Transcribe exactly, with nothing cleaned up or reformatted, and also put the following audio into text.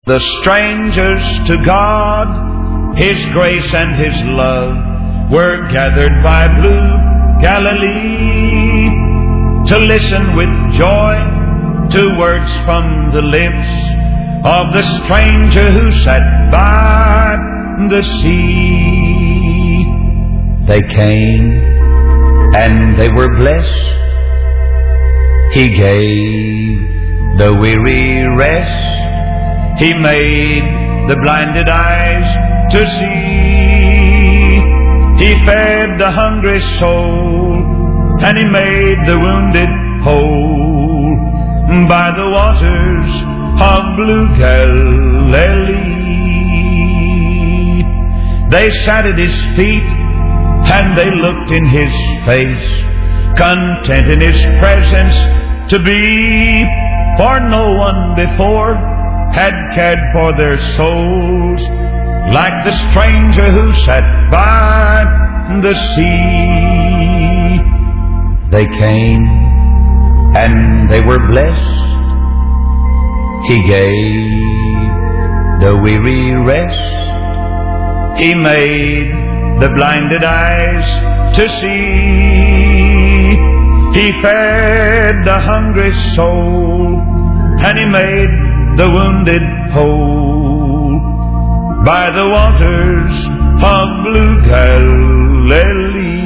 The strangers to God, His grace and His love, were gathered by blue Galilee to listen with joy to words from the lips of the stranger who sat by the sea. They came and they were blessed. He gave the weary rest. He made the blinded eyes to see. He fed the hungry soul, and He made the wounded whole by the waters of blue Galilee. They sat at His feet, and they looked in His face, content in His presence to be, for no one before had cared for their souls like the stranger who sat by the sea. They came and they were blessed. He gave the weary rest. He made the blinded eyes to see. He fed the hungry soul, and He made the wounded whole by the waters of blue Galilee.